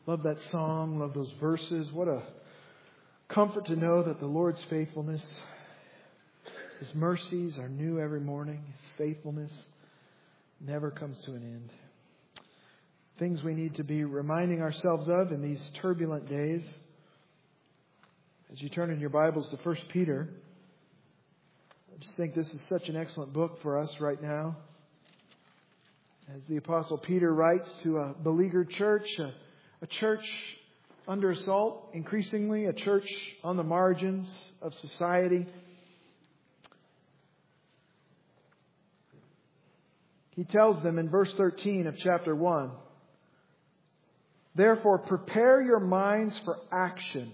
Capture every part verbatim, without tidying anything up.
Love that song, love those verses. What a comfort to know that the Lord's faithfulness, His mercies are new every morning. His faithfulness never comes to an end. Things we need to be reminding ourselves of in these turbulent days. As you turn in your Bibles to First Peter, I just think this is such an excellent book for us right now. As the Apostle Peter writes to a beleaguered church, a, a church under assault, increasingly a church on the margins of society. He tells them in verse thirteen of chapter one, "Therefore prepare your minds for action.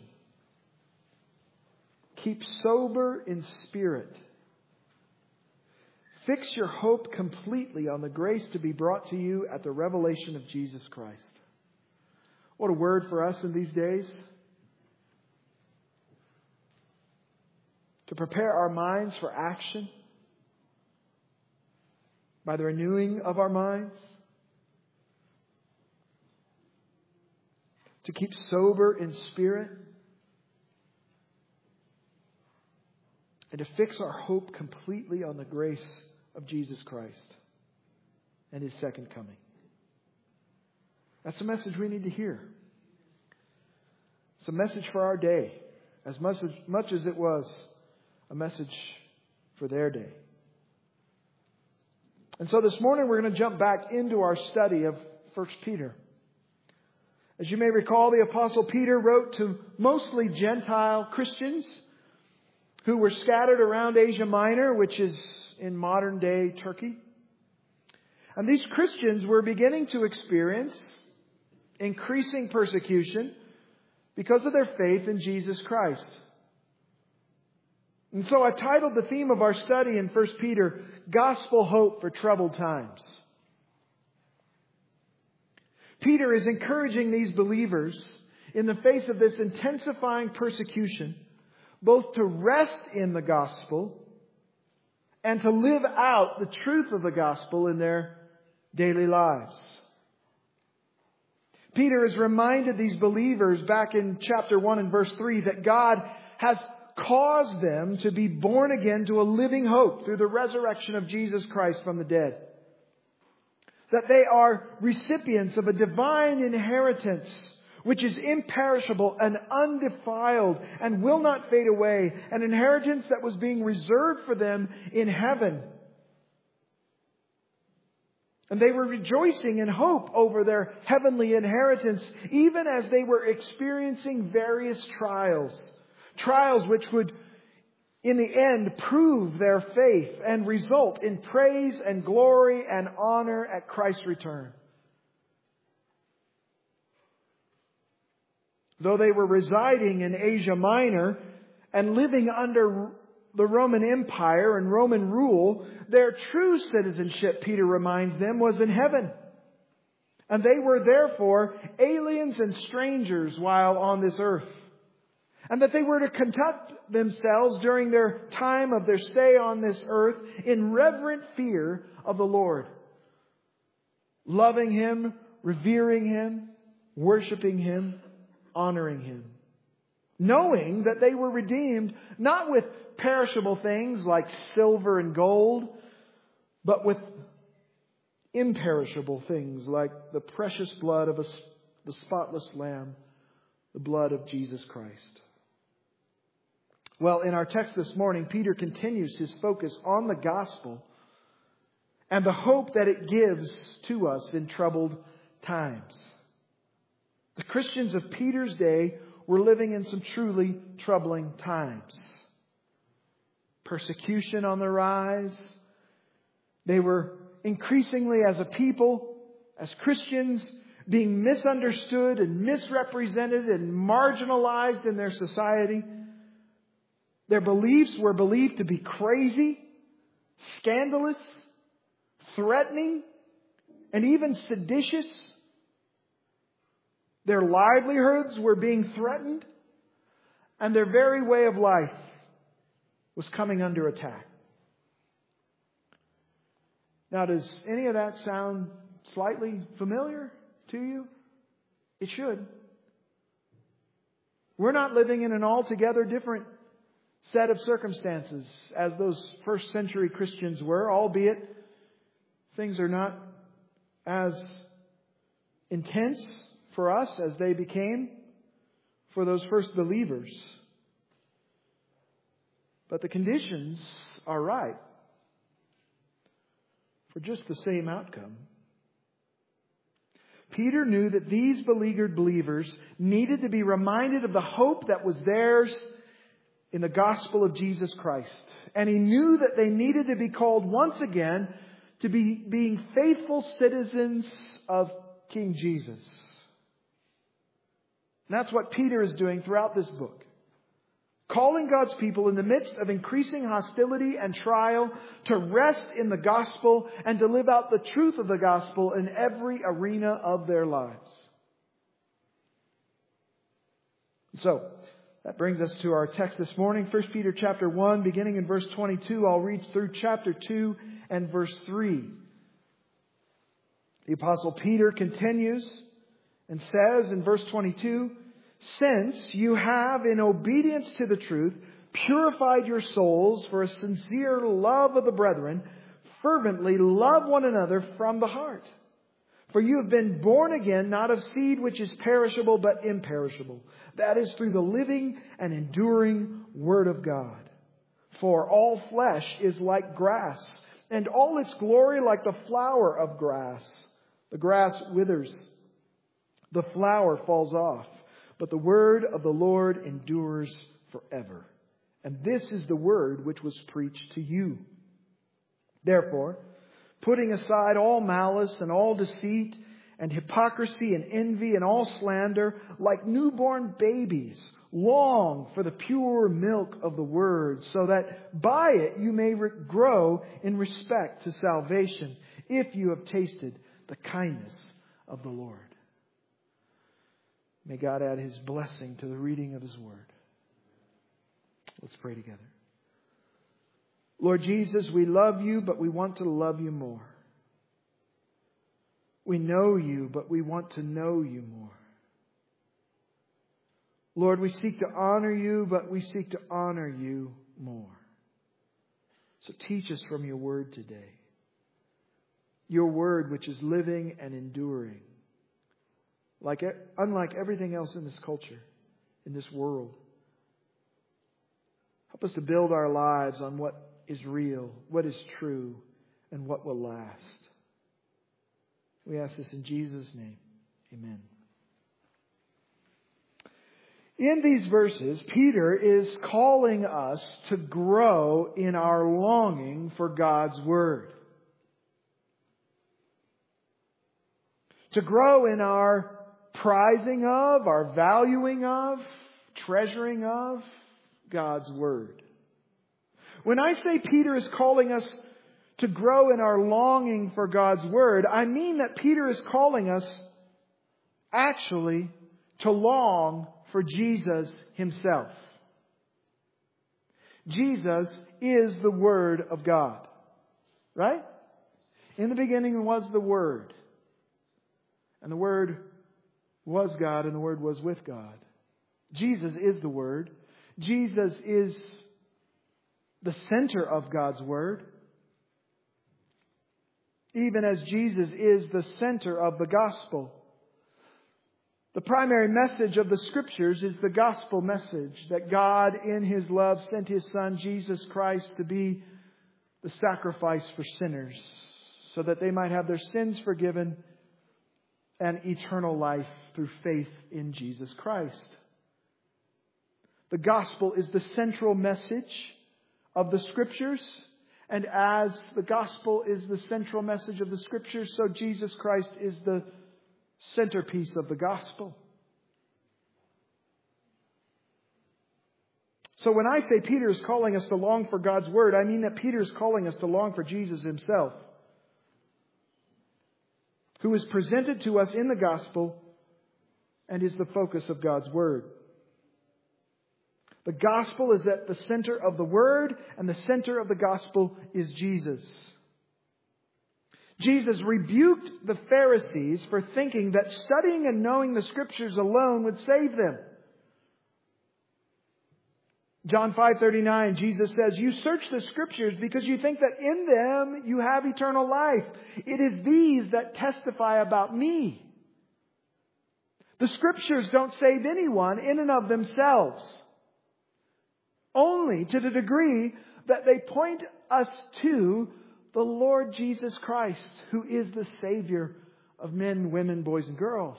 Keep sober in spirit. Fix your hope completely on the grace to be brought to you at the revelation of Jesus Christ." What a word for us in these days. To prepare our minds for action by the renewing of our minds. To keep sober in spirit. And to fix our hope completely on the grace of Jesus Christ and His second coming. That's a message we need to hear. It's a message for our day, as much as, much as it was a message for their day. And so this morning we're going to jump back into our study of First Peter. As you may recall, the Apostle Peter wrote to mostly Gentile Christians who were scattered around Asia Minor, which is in modern day Turkey. And these Christians were beginning to experience increasing persecution because of their faith in Jesus Christ. And so I've titled the theme of our study in First Peter, Gospel Hope for Troubled Times. Peter is encouraging these believers in the face of this intensifying persecution both to rest in the gospel and to live out the truth of the gospel in their daily lives. Peter has reminded these believers back in chapter one and verse three that God has caused them to be born again to a living hope through the resurrection of Jesus Christ from the dead. That they are recipients of a divine inheritance which is imperishable and undefiled and will not fade away. An inheritance that was being reserved for them in heaven. And they were rejoicing in hope over their heavenly inheritance, even as they were experiencing various trials. Trials which would, in the end, prove their faith and result in praise and glory and honor at Christ's return. Though they were residing in Asia Minor and living under the Roman Empire and Roman rule, their true citizenship, Peter reminds them, was in heaven. And they were therefore aliens and strangers while on this earth. And that they were to conduct themselves during their time of their stay on this earth in reverent fear of the Lord. Loving Him, revering Him, worshiping Him, honoring Him. Knowing that they were redeemed not with perishable things like silver and gold, but with imperishable things like the precious blood of a, the spotless Lamb, the blood of Jesus Christ. Well, in our text this morning, Peter continues his focus on the gospel and the hope that it gives to us in troubled times. The Christians of Peter's day were living in some truly troubling times. Persecution on the rise. They were increasingly, as a people, as Christians, being misunderstood and misrepresented and marginalized in their society. Their beliefs were believed to be crazy, scandalous, threatening, and even seditious. Their livelihoods were being threatened, and their very way of life was coming under attack. Now, does any of that sound slightly familiar to you? It should. We're not living in an altogether different set of circumstances as those first century Christians were, albeit things are not as intense for us as they became for those first believers. But the conditions are right for just the same outcome. Peter knew that these beleaguered believers needed to be reminded of the hope that was theirs in the gospel of Jesus Christ. And he knew that they needed to be called once again to be being faithful citizens of King Jesus. And that's what Peter is doing throughout this book. Calling God's people in the midst of increasing hostility and trial to rest in the gospel and to live out the truth of the gospel in every arena of their lives. So, that brings us to our text this morning, First Peter chapter one, beginning in verse twenty-two. I'll read through chapter two and verse three. The Apostle Peter continues and says in verse twenty-two, "Since you have, in obedience to the truth, purified your souls for a sincere love of the brethren, fervently love one another from the heart. For you have been born again, not of seed which is perishable, but imperishable. That is through the living and enduring Word of God. For all flesh is like grass, and all its glory like the flower of grass. The grass withers, the flower falls off, but the word of the Lord endures forever. And this is the word which was preached to you. Therefore, putting aside all malice and all deceit and hypocrisy and envy and all slander, like newborn babies, long for the pure milk of the word, so that by it you may re- grow in respect to salvation, if you have tasted the kindness of the Lord." May God add His blessing to the reading of His Word. Let's pray together. Lord Jesus, we love You, but we want to love You more. We know You, but we want to know You more. Lord, we seek to honor You, but we seek to honor You more. So teach us from Your Word today. Your Word which is living and enduring. Like, unlike everything else in this culture, in this world. Help us to build our lives on what is real, what is true, and what will last. We ask this in Jesus' name. Amen. In these verses, Peter is calling us to grow in our longing for God's Word. To grow in our prizing of, our valuing of, treasuring of God's Word. When I say Peter is calling us to grow in our longing for God's Word, I mean that Peter is calling us actually to long for Jesus Himself. Jesus is the Word of God. Right? In the beginning was the Word. And the Word was God, and the Word was with God. Jesus is the Word. Jesus is the center of God's Word. Even as Jesus is the center of the gospel. The primary message of the Scriptures is the gospel message that God in His love sent His Son Jesus Christ to be the sacrifice for sinners so that they might have their sins forgiven and eternal life through faith in Jesus Christ. The gospel is the central message of the Scriptures, and as the gospel is the central message of the Scriptures, so Jesus Christ is the centerpiece of the gospel. So when I say Peter is calling us to long for God's Word, I mean that Peter is calling us to long for Jesus Himself, who is presented to us in the gospel and is the focus of God's Word. The gospel is at the center of the Word, and the center of the gospel is Jesus. Jesus rebuked the Pharisees for thinking that studying and knowing the Scriptures alone would save them. John five thirty-nine, Jesus says, "You search the Scriptures because you think that in them you have eternal life. It is these that testify about me." The Scriptures don't save anyone in and of themselves, only to the degree that they point us to the Lord Jesus Christ, who is the Savior of men, women, boys, and girls.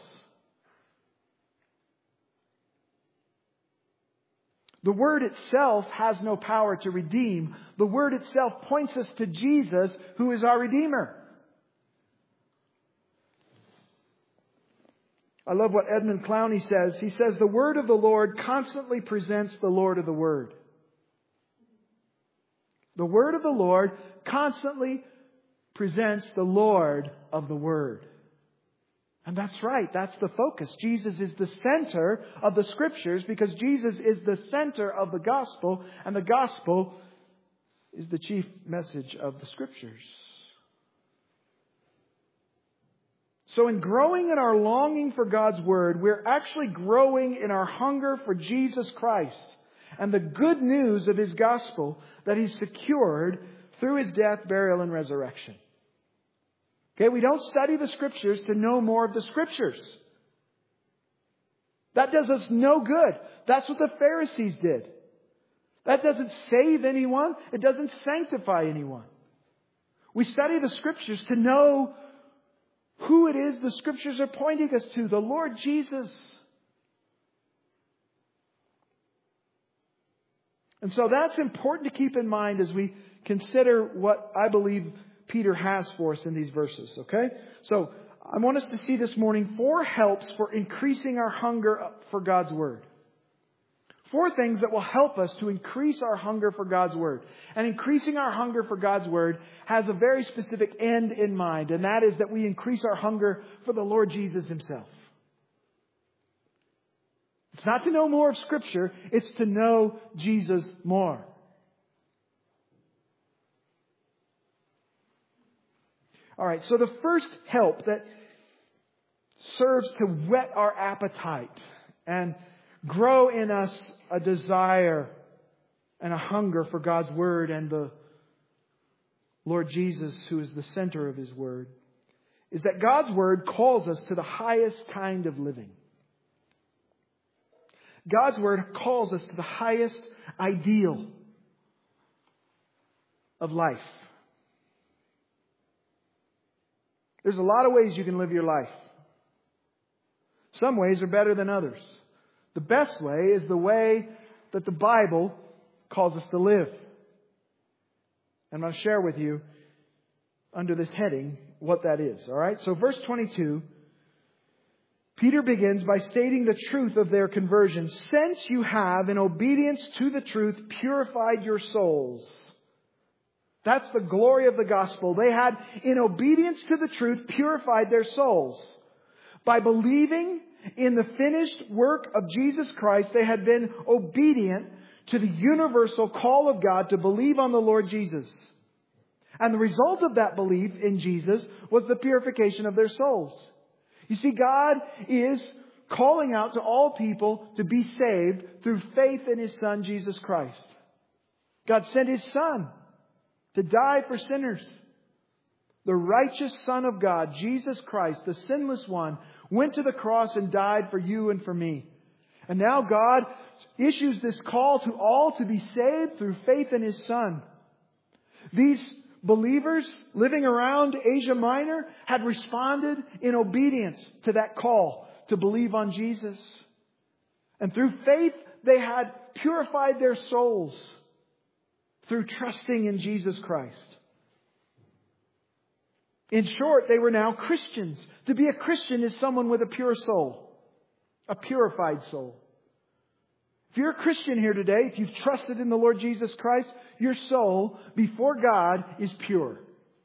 The Word itself has no power to redeem. The Word itself points us to Jesus, who is our Redeemer. I love what Edmund Clowney says. He says, "The Word of the Lord constantly presents the Lord of the Word." The Word of the Lord constantly presents the Lord of the Word. And that's right. That's the focus. Jesus is the center of the Scriptures because Jesus is the center of the gospel, and the gospel is the chief message of the Scriptures. So in growing in our longing for God's Word, we're actually growing in our hunger for Jesus Christ and the good news of His gospel that He's secured through His death, burial, and resurrection. Okay, we don't study the Scriptures to know more of the Scriptures. That does us no good. That's what the Pharisees did. That doesn't save anyone. It doesn't sanctify anyone. We study the Scriptures to know who it is the Scriptures are pointing us to, the Lord Jesus. And so that's important to keep in mind as we consider what I believe Peter has for us in these verses, okay? So I want us to see this morning four helps for increasing our hunger for God's Word. Four things that will help us to increase our hunger for God's Word. And increasing our hunger for God's Word has a very specific end in mind, and that is that we increase our hunger for the Lord Jesus Himself. It's not to know more of Scripture, it's to know Jesus more. All right, so the first help that serves to whet our appetite and grow in us a desire and a hunger for God's Word and the Lord Jesus, who is the center of His Word, is that God's Word calls us to the highest kind of living. God's Word calls us to the highest ideal of life. There's a lot of ways you can live your life. Some ways are better than others. The best way is the way that the Bible calls us to live. And I'll share with you under this heading what that is. All right? So verse twenty-two, Peter begins by stating the truth of their conversion. "Since you have, in obedience to the truth, purified your souls." That's the glory of the gospel. They had, in obedience to the truth, purified their souls. By believing in the finished work of Jesus Christ, they had been obedient to the universal call of God to believe on the Lord Jesus. And the result of that belief in Jesus was the purification of their souls. You see, God is calling out to all people to be saved through faith in His Son, Jesus Christ. God sent His Son to die for sinners. The righteous Son of God, Jesus Christ, the sinless one, went to the cross and died for you and for me. And now God issues this call to all to be saved through faith in His Son. These believers living around Asia Minor had responded in obedience to that call to believe on Jesus. And through faith, they had purified their souls through trusting in Jesus Christ. In short, they were now Christians. To be a Christian is someone with a pure soul, a purified soul. If you're a Christian here today, if you've trusted in the Lord Jesus Christ, your soul before God is pure.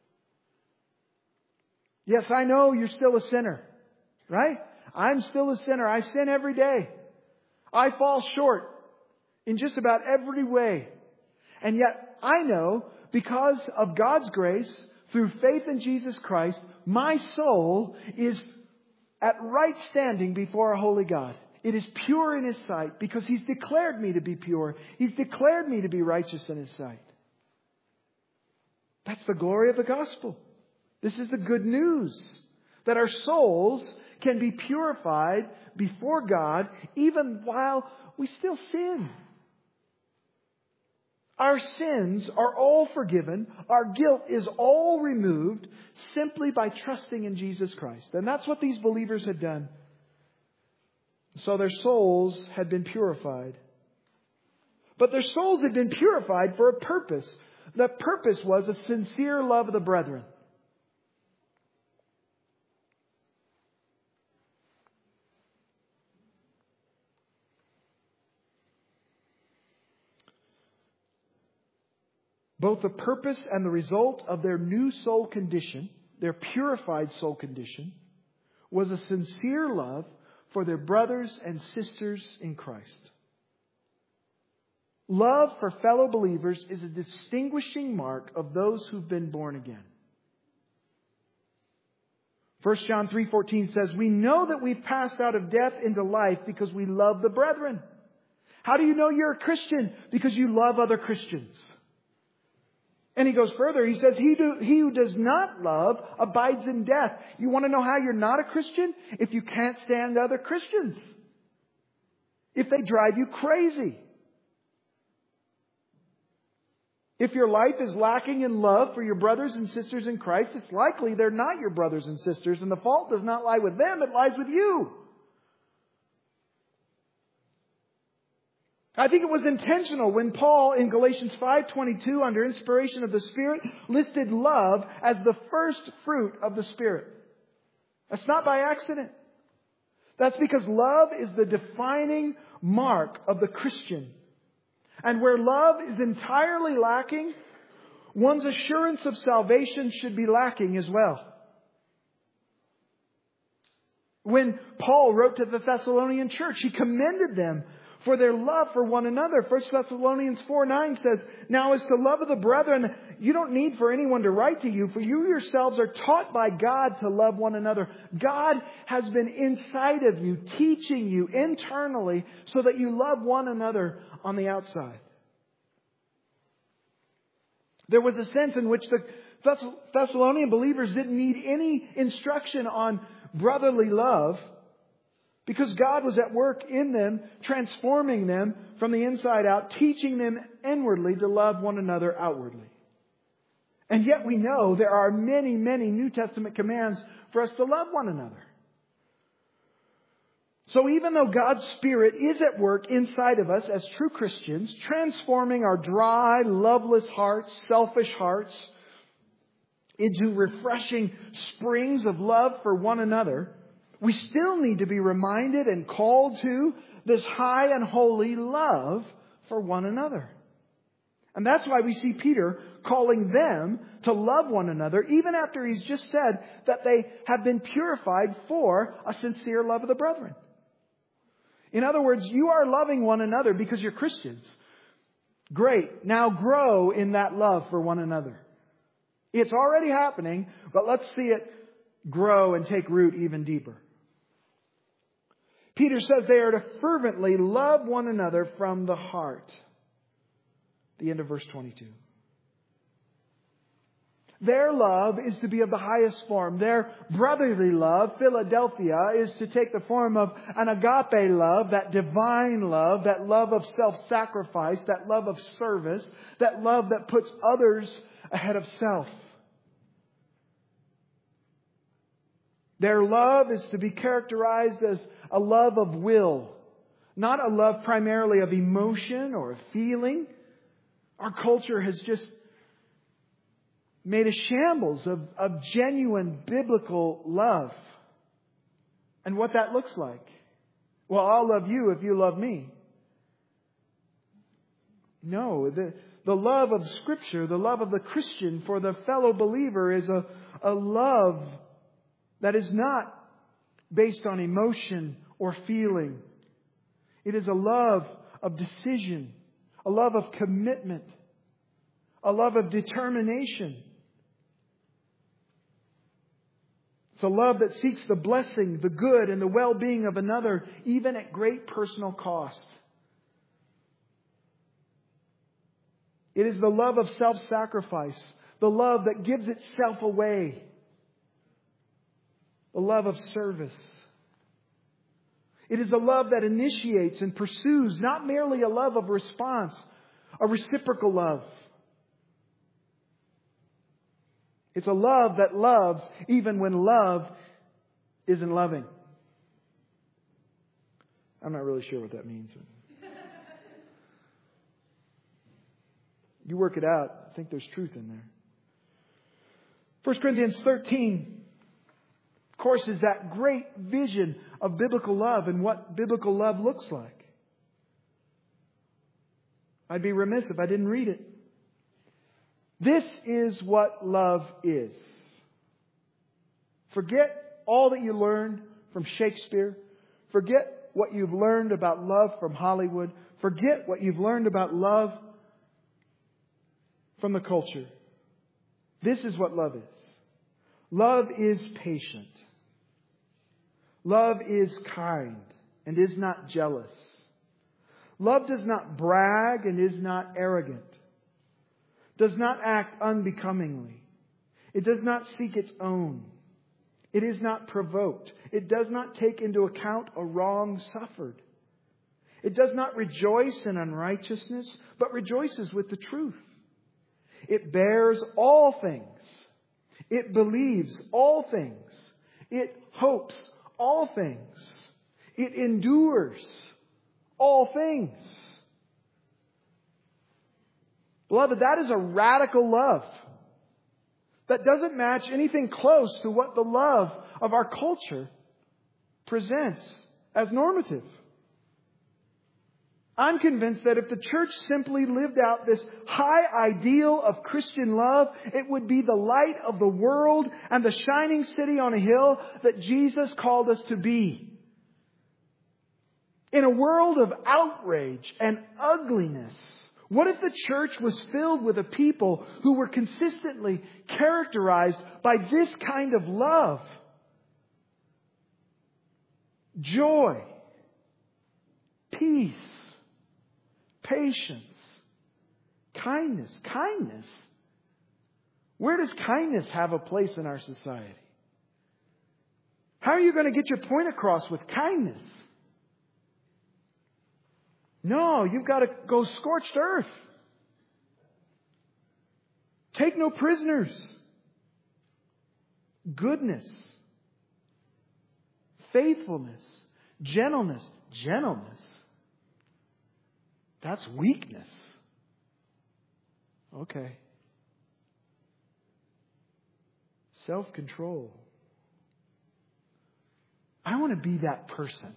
Yes, I know you're still a sinner, right? I'm still a sinner. I sin every day. I fall short in just about every way. And yet I know, because of God's grace, through faith in Jesus Christ, my soul is at right standing before a holy God. It is pure in His sight because He's declared me to be pure. He's declared me to be righteous in His sight. That's the glory of the gospel. This is the good news. That our souls can be purified before God even while we still sin. Our sins are all forgiven. Our guilt is all removed simply by trusting in Jesus Christ. And that's what these believers had done. So their souls had been purified. But their souls had been purified for a purpose. The purpose was a sincere love of the brethren. Both the purpose and the result of their new soul condition, their purified soul condition, was a sincere love for their brothers and sisters in Christ. Love for fellow believers is a distinguishing mark of those who've been born again. First John three fourteen says, "We know that we've passed out of death into life because we love the brethren." How do you know you're a Christian? Because you love other Christians. And he goes further. He says, he, do, he who does not love abides in death. You want to know how you're not a Christian? If you can't stand other Christians. If they drive you crazy. If your life is lacking in love for your brothers and sisters in Christ, it's likely they're not your brothers and sisters. And the fault does not lie with them, it lies with you. I think it was intentional when Paul in Galatians five twenty-two, under inspiration of the Spirit, listed love as the first fruit of the Spirit. That's not by accident. That's because love is the defining mark of the Christian. And where love is entirely lacking, one's assurance of salvation should be lacking as well. When Paul wrote to the Thessalonian church, he commended them for their love for one another. First Thessalonians four nine says, "Now as to love of the brethren, you don't need for anyone to write to you, for you yourselves are taught by God to love one another." God has been inside of you, teaching you internally so that you love one another on the outside. There was a sense in which the Thessalonian believers didn't need any instruction on brotherly love, because God was at work in them, transforming them from the inside out, teaching them inwardly to love one another outwardly. And yet we know there are many, many New Testament commands for us to love one another. So even though God's Spirit is at work inside of us as true Christians, transforming our dry, loveless hearts, selfish hearts, into refreshing springs of love for one another, we still need to be reminded and called to this high and holy love for one another. And that's why we see Peter calling them to love one another, even after he's just said that they have been purified for a sincere love of the brethren. In other words, you are loving one another because you're Christians. Great. Now grow in that love for one another. It's already happening, but let's see it grow and take root even deeper. Peter says they are to fervently love one another from the heart. The end of verse twenty-two. Their love is to be of the highest form. Their brotherly love, Philadelphia, is to take the form of an agape love, that divine love, that love of self-sacrifice, that love of service, that love that puts others ahead of self. Their love is to be characterized as a love of will, not a love primarily of emotion or of feeling. Our culture has just made a shambles of, of genuine biblical love. And what that looks like. Well, I'll love you if you love me. No, the, the love of Scripture, the love of the Christian for the fellow believer is a, a love that is not based on emotion or feeling. It is a love of decision, a love of commitment, a love of determination. It's a love that seeks the blessing, the good, and the well-being of another, even at great personal cost. It is the love of self-sacrifice, the love that gives itself away, the love of service. It is a love that initiates and pursues, not merely a love of response, a reciprocal love. It's a love that loves even when love isn't loving. I'm not really sure what that means. You work it out. I think there's truth in there. First Corinthians thirteen, of course, is that great vision of biblical love and what biblical love looks like. I'd be remiss if I didn't read it. This is what love is. Forget all that you learned from Shakespeare. Forget what you've learned about love from Hollywood. Forget what you've learned about love from the culture. This is what love is. Love is patient. Love is kind and is not jealous. Love does not brag and is not arrogant. Does not act unbecomingly. It does not seek its own. It is not provoked. It does not take into account a wrong suffered. It does not rejoice in unrighteousness, but rejoices with the truth. It bears all things. It believes all things. It hopes all things. It endures all things. Beloved, that is a radical love that doesn't match anything close to what the love of our culture presents as normative. I'm convinced that if the church simply lived out this high ideal of Christian love, it would be the light of the world and the shining city on a hill that Jesus called us to be. In a world of outrage and ugliness, what if the church was filled with a people who were consistently characterized by this kind of love? Joy, peace, patience, kindness. Kindness? Where does kindness have a place in our society? How are you going to get your point across with kindness? No, you've got to go scorched earth. Take no prisoners. Goodness. Faithfulness. Gentleness. Gentleness. That's weakness. Okay. Self-control. I want to be that person.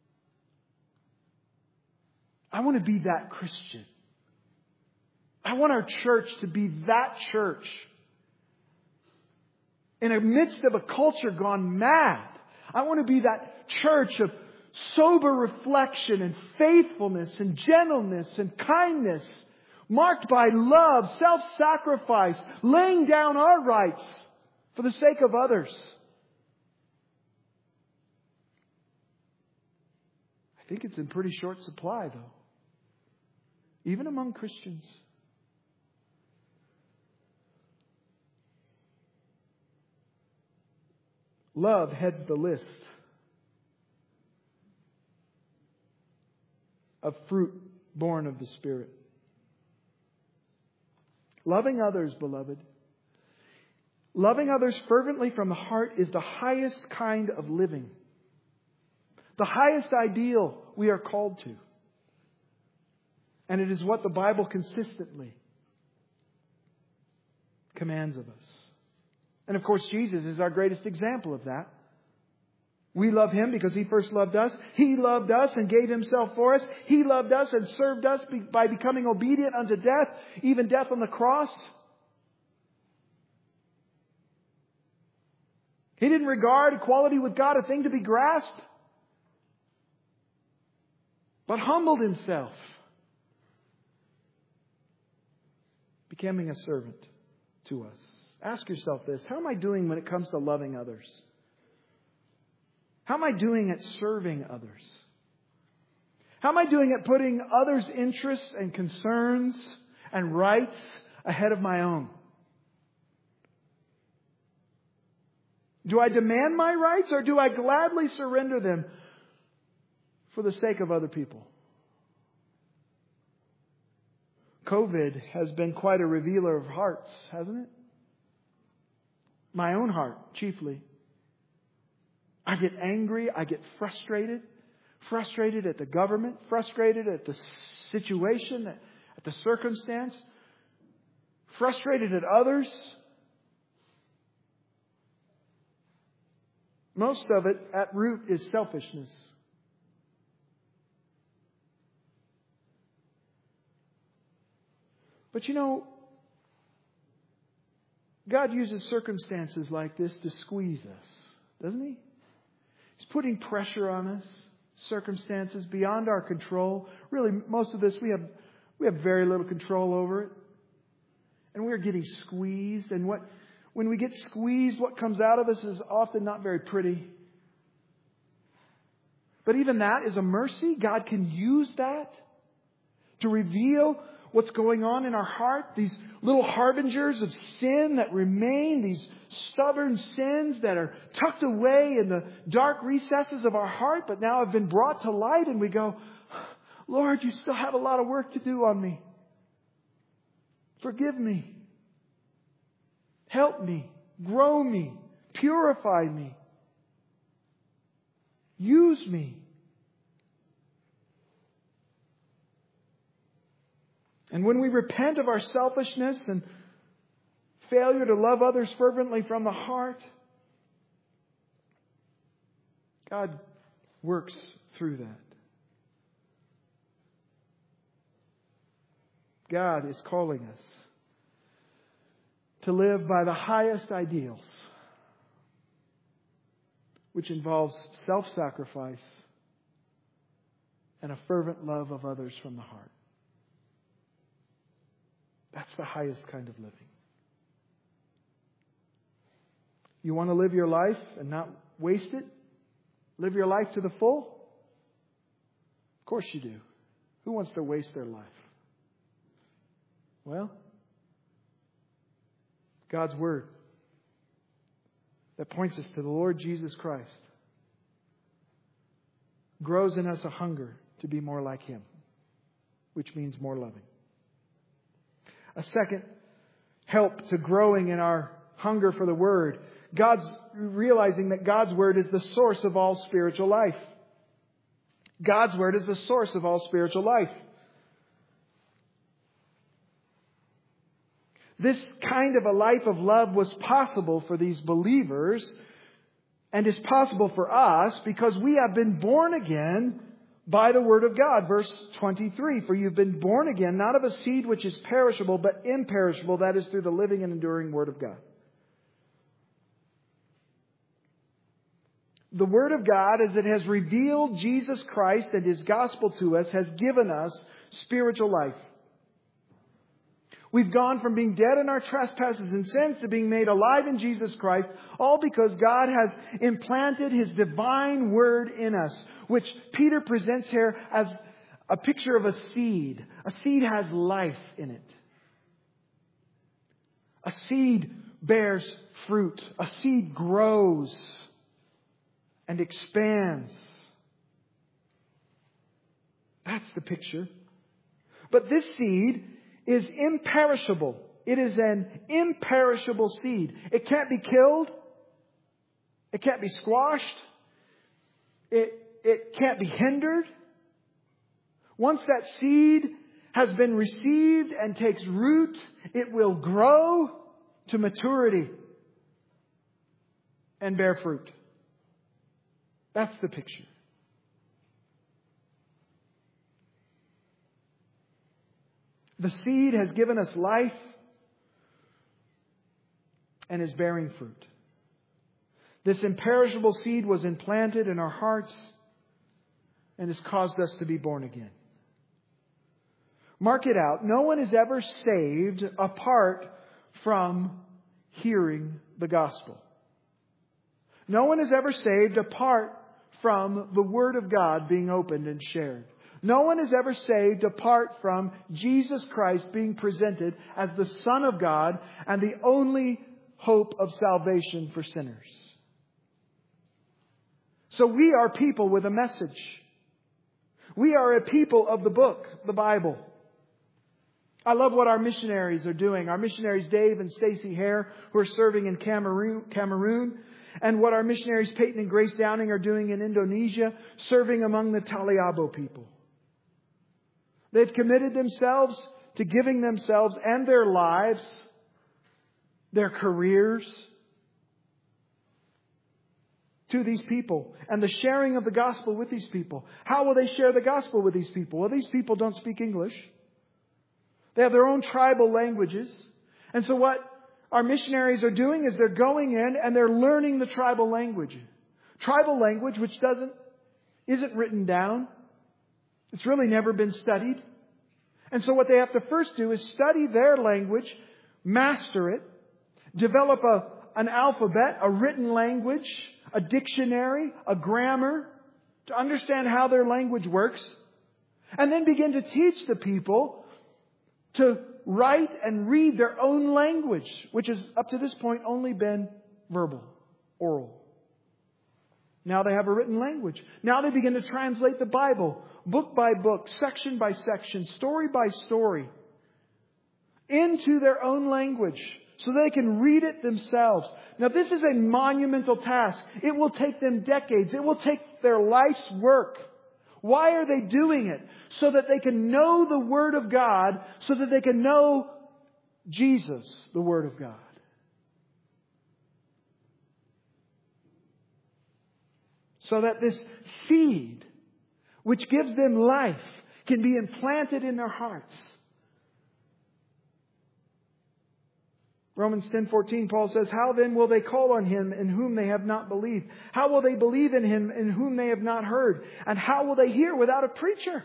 I want to be that Christian. I want our church to be that church. In the midst of a culture gone mad, I want to be that church of sober reflection and faithfulness and gentleness and kindness, marked by love, self-sacrifice, laying down our rights for the sake of others. I think it's in pretty short supply, though. Even among Christians. Love heads the list of fruit born of the Spirit. Loving others, beloved. Loving others fervently from the heart is the highest kind of living. The highest ideal we are called to. And it is what the Bible consistently commands of us. And of course, Jesus is our greatest example of that. We love Him because He first loved us. He loved us and gave Himself for us. He loved us and served us by becoming obedient unto death, even death on the cross. He didn't regard equality with God a thing to be grasped, but humbled Himself, becoming a servant to us. Ask yourself this: how am I doing when it comes to loving others? How am I doing at serving others? How am I doing at putting others' interests and concerns and rights ahead of my own? Do I demand my rights, or do I gladly surrender them for the sake of other people? COVID has been quite a revealer of hearts, hasn't it? My own heart, chiefly. I get angry. I get frustrated. Frustrated at the government. Frustrated at the situation, at the circumstance. Frustrated at others. Most of it at root is selfishness. But you know, God uses circumstances like this to squeeze us, doesn't He? He's putting pressure on us, circumstances beyond our control. Really, most of this we have we have very little control over it. And we're getting squeezed. And what when we get squeezed, what comes out of us is often not very pretty. But even that is a mercy. God can use that to reveal what's going on in our heart. These little harbingers of sin that remain. These stubborn sins that are tucked away in the dark recesses of our heart, but now have been brought to light. And we go, Lord, you still have a lot of work to do on me. Forgive me. Help me. Grow me. Purify me. Use me. And when we repent of our selfishness and failure to love others fervently from the heart, God works through that. God is calling us to live by the highest ideals, which involves self-sacrifice and a fervent love of others from the heart. That's the highest kind of living. You want to live your life and not waste it? Live your life to the full? Of course you do. Who wants to waste their life? Well, God's Word that points us to the Lord Jesus Christ grows in us a hunger to be more like Him, which means more loving. A second help to growing in our hunger for the Word, God's realizing that God's Word is the source of all spiritual life. God's Word is the source of all spiritual life. This kind of a life of love was possible for these believers and is possible for us because we have been born again by the Word of God. Verse twenty-three, for you've been born again, not of a seed which is perishable, but imperishable, that is through the living and enduring Word of God. The Word of God, as it has revealed Jesus Christ and His gospel to us, has given us spiritual life. We've gone from being dead in our trespasses and sins to being made alive in Jesus Christ, all because God has implanted His divine Word in us, which Peter presents here as a picture of a seed. A seed has life in it. A seed bears fruit. A seed grows and expands. That's the picture. But this seed is imperishable. It is an imperishable seed. It can't be killed. It can't be squashed. It, it can't be hindered. Once that seed has been received and takes root, it will grow to maturity and bear fruit. That's the picture. The seed has given us life and is bearing fruit. This imperishable seed was implanted in our hearts and has caused us to be born again. Mark it out. No one is ever saved apart from hearing the gospel. No one is ever saved apart from the Word of God being opened and shared. No one is ever saved apart from Jesus Christ being presented as the Son of God and the only hope of salvation for sinners. So we are people with a message. We are a people of the book, the Bible. I love what our missionaries are doing. Our missionaries Dave and Stacy Hare, who are serving in Cameroon, Cameroon, and what our missionaries Peyton and Grace Downing are doing in Indonesia, serving among the Taliabo people. They've committed themselves to giving themselves and their lives, their careers, to these people and the sharing of the gospel with these people. How will they share the gospel with these people? Well, these people don't speak English. They have their own tribal languages. And so what our missionaries are doing is they're going in and they're learning the tribal language. Tribal language which doesn't, isn't written down. It's really never been studied. And so what they have to first do is study their language, master it, develop a, an alphabet, a written language, a dictionary, a grammar, to understand how their language works, and then begin to teach the people to write and read their own language, which has up to this point only been verbal, oral. Now they have a written language. Now they begin to translate the Bible, book by book, section by section, story by story, into their own language, so they can read it themselves. Now this is a monumental task. It will take them decades. It will take their life's work. Why are they doing it? So that they can know the Word of God, so that they can know Jesus, the Word of God. So that this seed, which gives them life, can be implanted in their hearts. Romans ten fourteen, Paul says, "How then will they call on Him in whom they have not believed? How will they believe in Him in whom they have not heard? And how will they hear without a preacher?"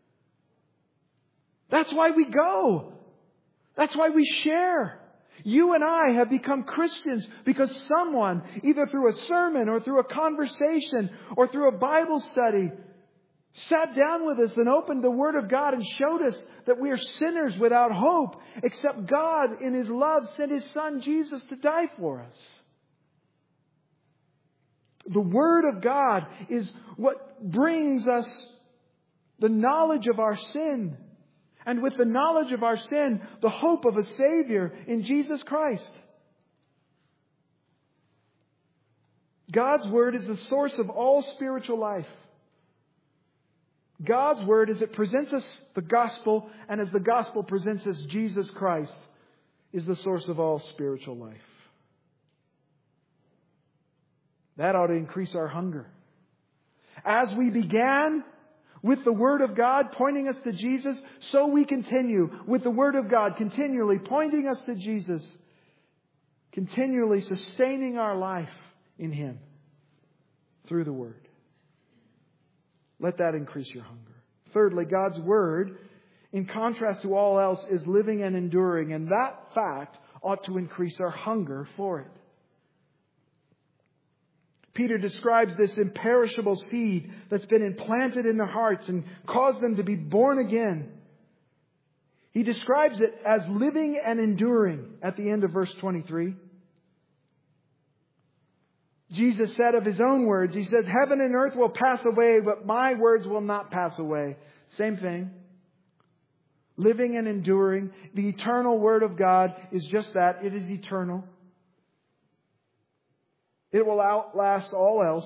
That's why we go. That's why we share. You and I have become Christians because someone, either through a sermon or through a conversation or through a Bible study, sat down with us and opened the Word of God and showed us that we are sinners without hope, except God in His love sent His Son Jesus to die for us. The Word of God is what brings us the knowledge of our sin. And with the knowledge of our sin, the hope of a Savior in Jesus Christ. God's Word is the source of all spiritual life. God's Word, as it presents us the gospel, and as the gospel presents us Jesus Christ, is the source of all spiritual life. That ought to increase our hunger. As we began with the Word of God pointing us to Jesus, so we continue with the Word of God continually pointing us to Jesus, continually sustaining our life in Him through the Word. Let that increase your hunger. Thirdly, God's Word, in contrast to all else, is living and enduring. And that fact ought to increase our hunger for it. Peter describes this imperishable seed that's been implanted in their hearts and caused them to be born again. He describes it as living and enduring at the end of verse twenty-three. Jesus said of His own words, He said, "Heaven and earth will pass away, but my words will not pass away." Same thing. Living and enduring. The eternal Word of God is just that. It is eternal. It will outlast all else.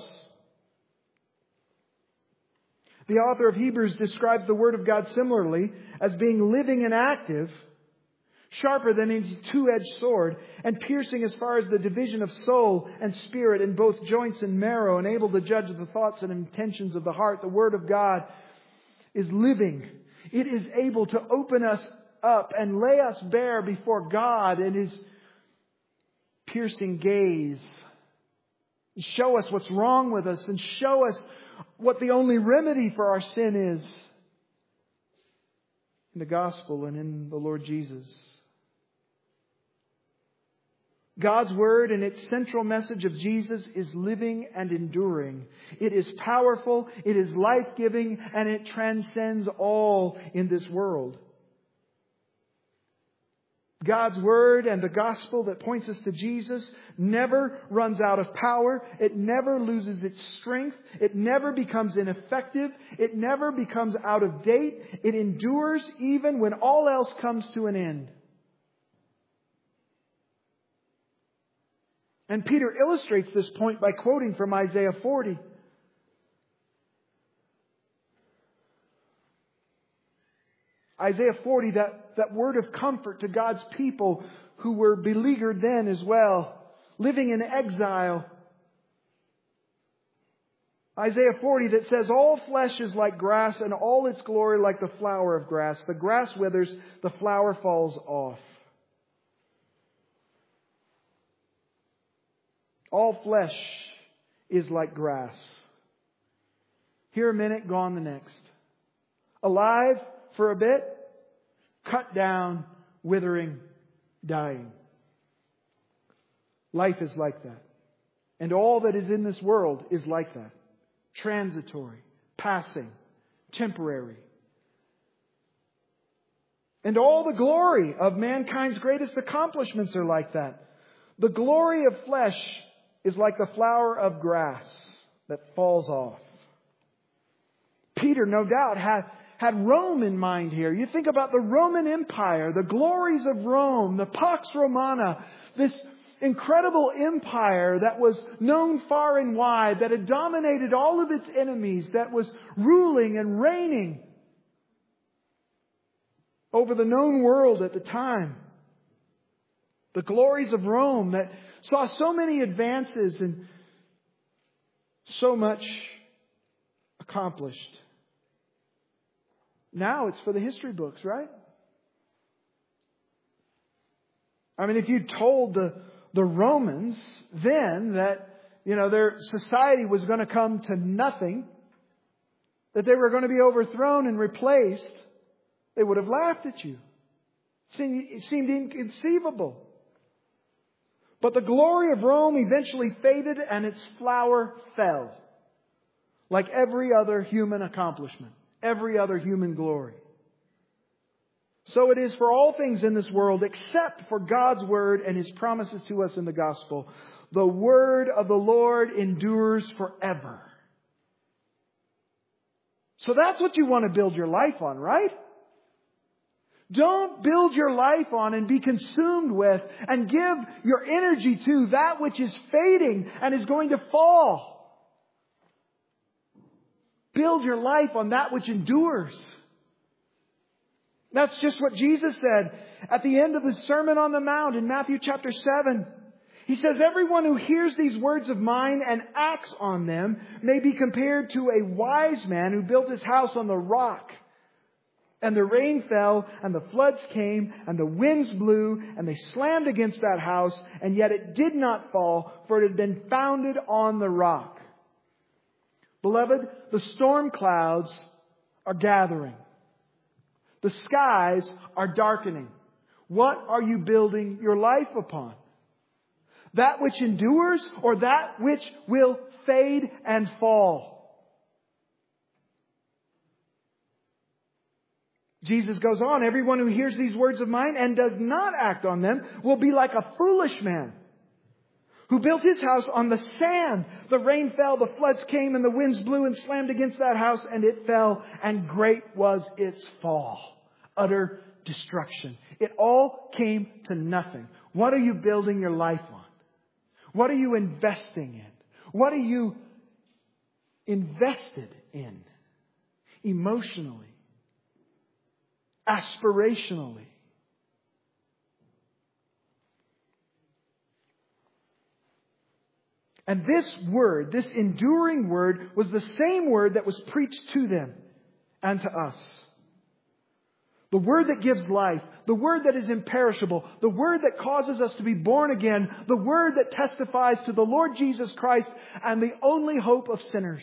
The author of Hebrews describes the Word of God similarly as being living and active, sharper than a two-edged sword, and piercing as far as the division of soul and spirit in both joints and marrow, and able to judge the thoughts and intentions of the heart. The Word of God is living. It is able to open us up and lay us bare before God in His piercing gaze. Show us what's wrong with us and show us what the only remedy for our sin is in the gospel and in the Lord Jesus. God's Word and its central message of Jesus is living and enduring. It is powerful, it is life-giving, and it transcends all in this world. God's Word and the Gospel that points us to Jesus never runs out of power. It never loses its strength. It never becomes ineffective. It never becomes out of date. It endures even when all else comes to an end. And Peter illustrates this point by quoting from Isaiah forty. Isaiah forty, that, that word of comfort to God's people who were beleaguered then as well, living in exile. Isaiah forty that says, all flesh is like grass and all its glory like the flower of grass. The grass withers, the flower falls off. All flesh is like grass. Here a minute, gone the next. Alive for a bit, cut down, withering, dying. Life is like that. And all that is in this world is like that. Transitory, passing, temporary. And all the glory of mankind's greatest accomplishments are like that. The glory of flesh is like the flower of grass that falls off. Peter, no doubt, had, had Rome in mind here. You think about the Roman Empire, the glories of Rome, the Pax Romana, this incredible empire that was known far and wide, that had dominated all of its enemies, that was ruling and reigning over the known world at the time. The glories of Rome that saw so many advances and so much accomplished. Now it's for the history books, right? I mean, if you told the, the Romans then that, you know, their society was going to come to nothing, that they were going to be overthrown and replaced, they would have laughed at you. It seemed inconceivable. But the glory of Rome eventually faded and its flower fell. Like every other human accomplishment. Every other human glory. So it is for all things in this world except for God's Word and His promises to us in the Gospel. The Word of the Lord endures forever. So that's what you want to build your life on, right? Don't build your life on and be consumed with and give your energy to that which is fading and is going to fall. Build your life on that which endures. That's just what Jesus said at the end of His Sermon on the Mount in Matthew chapter seven. He says, everyone who hears these words of mine and acts on them may be compared to a wise man who built his house on the rock. And the rain fell, and the floods came, and the winds blew, and they slammed against that house, and yet it did not fall, for it had been founded on the rock. Beloved, the storm clouds are gathering. The skies are darkening. What are you building your life upon? That which endures, or that which will fade and fall? Jesus goes on, everyone who hears these words of mine and does not act on them will be like a foolish man who built his house on the sand. The rain fell, the floods came, and the winds blew and slammed against that house, and it fell, and great was its fall. Utter destruction. It all came to nothing. What are you building your life on? What are you investing in? What are you invested in emotionally? Aspirationally. And this word, this enduring word, was the same word that was preached to them and to us. The word that gives life, the word that is imperishable, the word that causes us to be born again, the word that testifies to the Lord Jesus Christ and the only hope of sinners.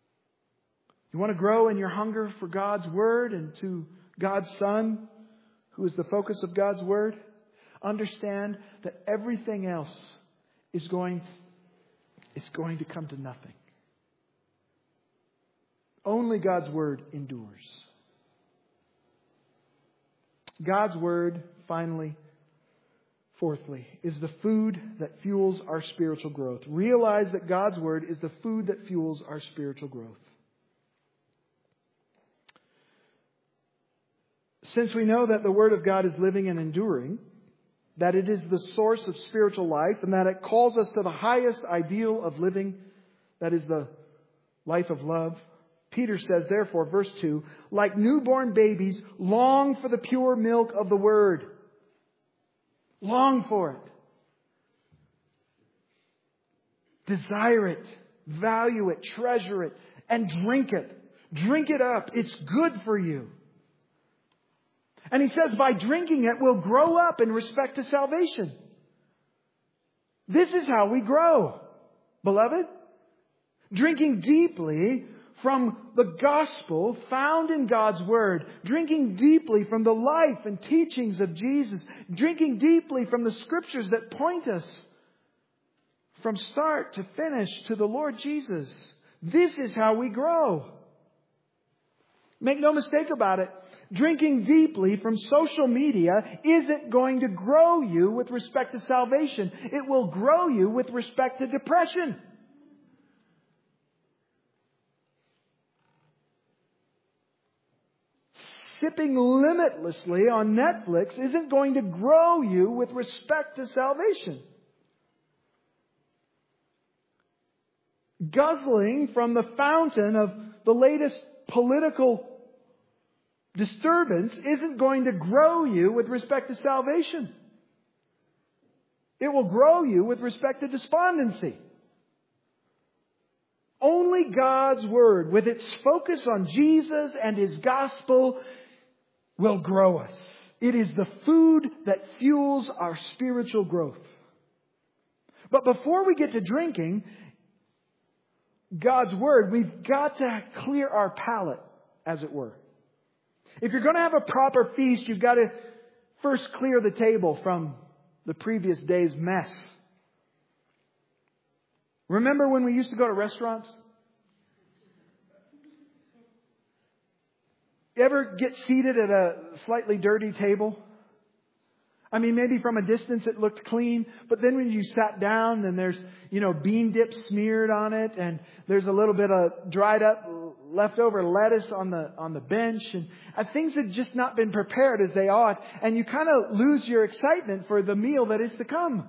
You want to grow in your hunger for God's Word and to God's Son who is the focus of God's Word, understand that everything else is going, is going to come to nothing. Only God's Word endures. God's Word, finally, fourthly, is the food that fuels our spiritual growth. Realize that God's Word is the food that fuels our spiritual growth. Since we know that the Word of God is living and enduring, that it is the source of spiritual life, and that it calls us to the highest ideal of living, that is the life of love, Peter says, therefore, verse two, like newborn babies, long for the pure milk of the Word. Long for it. Desire it. Value it. Treasure it. And drink it. Drink it up. It's good for you. And he says by drinking it, we'll grow up in respect to salvation. This is how we grow, beloved. Drinking deeply from the gospel found in God's Word. Drinking deeply from the life and teachings of Jesus. Drinking deeply from the Scriptures that point us from start to finish to the Lord Jesus. This is how we grow. Make no mistake about it. Drinking deeply from social media isn't going to grow you with respect to salvation. It will grow you with respect to depression. Sipping limitlessly on Netflix isn't going to grow you with respect to salvation. Guzzling from the fountain of the latest political disturbance isn't going to grow you with respect to salvation. It will grow you with respect to despondency. Only God's Word, with its focus on Jesus and His gospel, will grow us. It is the food that fuels our spiritual growth. But before we get to drinking God's Word, we've got to clear our palate, as it were. If you're going to have a proper feast, you've got to first clear the table from the previous day's mess. Remember when we used to go to restaurants? You ever get seated at a slightly dirty table? I mean, maybe from a distance it looked clean, but then when you sat down and there's, you know, bean dip smeared on it and there's a little bit of dried up leftover lettuce on the on the bench and uh, things had just not been prepared as they ought, and you kind of lose your excitement for the meal that is to come.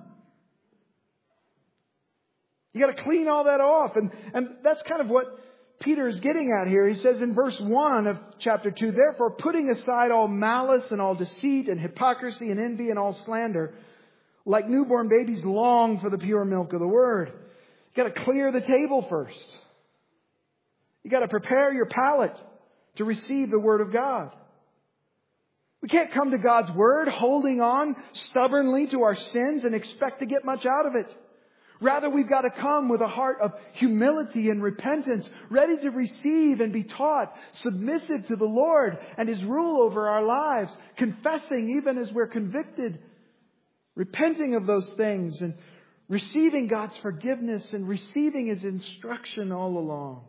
You got to clean all that off, and and that's kind of what Peter is getting at here. He says in verse one of chapter two, therefore putting aside all malice and all deceit and hypocrisy and envy and all slander, like newborn babies long for the pure milk of the Word. You got to clear the table first. You got to prepare your palate to receive the Word of God. We can't come to God's Word holding on stubbornly to our sins and expect to get much out of it. Rather, we've got to come with a heart of humility and repentance, ready to receive and be taught, submissive to the Lord and His rule over our lives, confessing even as we're convicted, repenting of those things and receiving God's forgiveness and receiving His instruction all along.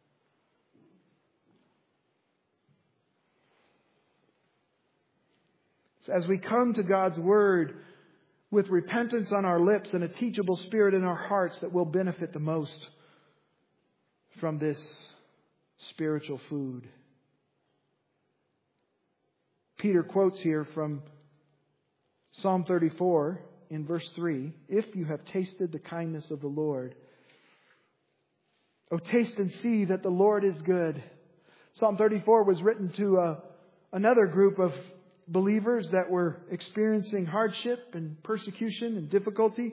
So as we come to God's Word with repentance on our lips and a teachable spirit in our hearts, that will benefit the most from this spiritual food. Peter quotes here from Psalm thirty-four in verse three, if you have tasted the kindness of the Lord, oh, taste and see that the Lord is good. Psalm thirty-four was written to uh, another group of believers that were experiencing hardship and persecution and difficulty.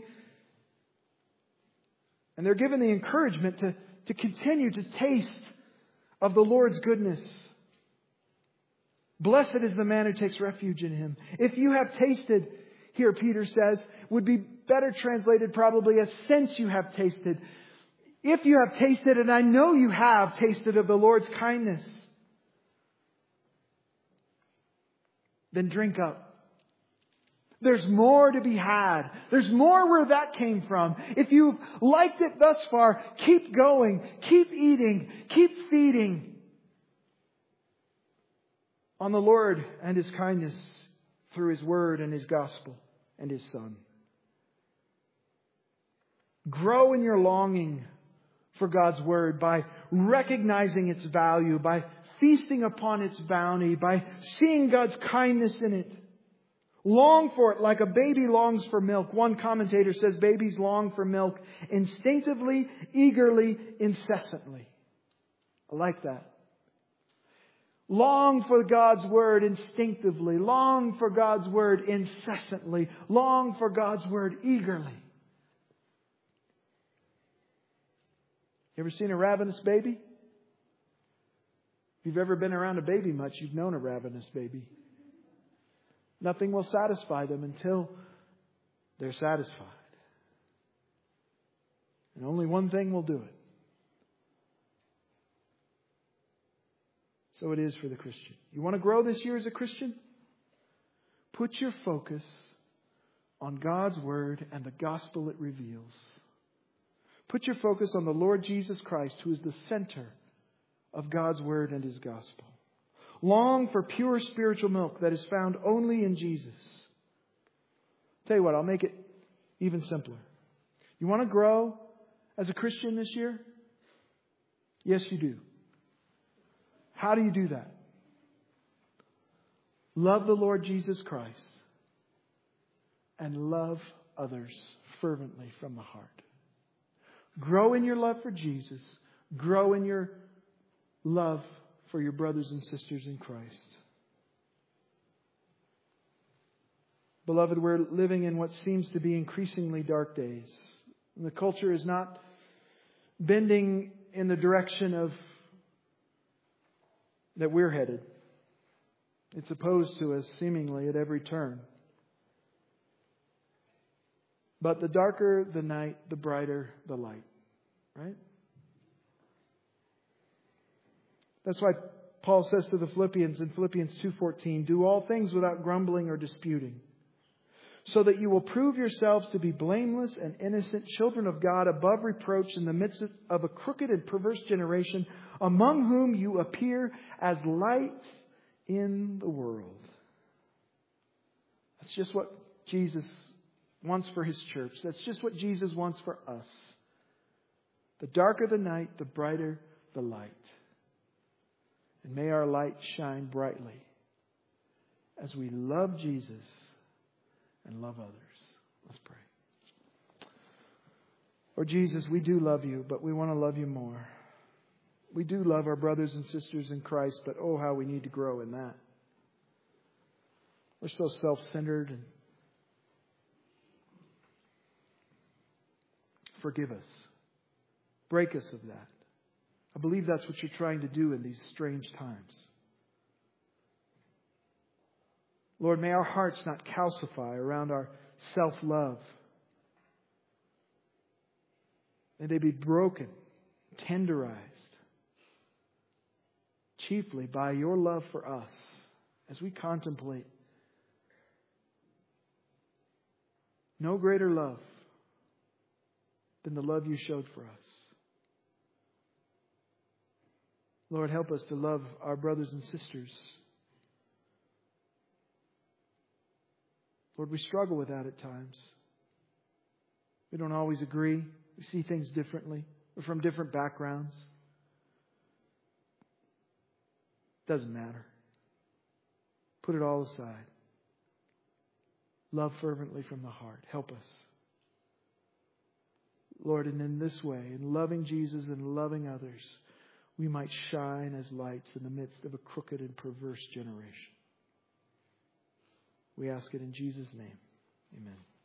And they're given the encouragement to, to continue to taste of the Lord's goodness. Blessed is the man who takes refuge in Him. If you have tasted, here Peter says, would be better translated probably as since you have tasted. If you have tasted, and I know you have tasted of the Lord's kindness. then drink up. There's more to be had. There's more where that came from. If you've liked it thus far, keep going. Keep eating. Keep feeding on the Lord and His kindness through His Word and His Gospel and His Son. Grow in your longing for God's Word by recognizing its value, by feasting upon its bounty, by seeing God's kindness in it. Long for it like a baby longs for milk. One commentator says babies long for milk instinctively, eagerly, incessantly. I like that. Long for God's Word instinctively. Long for God's Word incessantly. Long for God's Word eagerly. You ever seen a ravenous baby? If you've ever been around a baby much, you've known a ravenous baby. Nothing will satisfy them until they're satisfied. And only one thing will do it. So it is for the Christian. You want to grow this year as a Christian? Put your focus on God's Word and the gospel it reveals. Put your focus on the Lord Jesus Christ, who is the center of God's Word and His gospel. Long for pure spiritual milk that is found only in Jesus. Tell you what, I'll make it even simpler. You want to grow as a Christian this year? Yes, you do. How do you do that? Love the Lord Jesus Christ and love others fervently from the heart. Grow in your love for Jesus. Grow in your love for your brothers and sisters in Christ. Beloved, we're living in what seems to be increasingly dark days. And the culture is not bending in the direction of that we're headed. It's opposed to us seemingly at every turn. But the darker the night, the brighter the light. Right? That's why Paul says to the Philippians in Philippians two fourteen, do all things without grumbling or disputing, so that you will prove yourselves to be blameless and innocent, children of God, above reproach in the midst of a crooked and perverse generation, among whom you appear as light in the world. That's just what Jesus wants for His church. That's just what Jesus wants for us. The darker the night, the brighter the light. And may our light shine brightly as we love Jesus and love others. Let's pray. Lord Jesus, we do love You, but we want to love You more. We do love our brothers and sisters in Christ, but oh, how we need to grow in that. We're so self-centered. And forgive us. Break us of that. I believe that's what You're trying to do in these strange times. Lord, may our hearts not calcify around our self-love. May they be broken, tenderized, chiefly by Your love for us as we contemplate no greater love than the love You showed for us. Lord, help us to love our brothers and sisters. Lord, we struggle with that at times. We don't always agree. We see things differently. We're from different backgrounds. Doesn't matter. Put it all aside. Love fervently from the heart. Help us. Lord, and in this way, in loving Jesus and loving others, we might shine as lights in the midst of a crooked and perverse generation. We ask it in Jesus' name. Amen.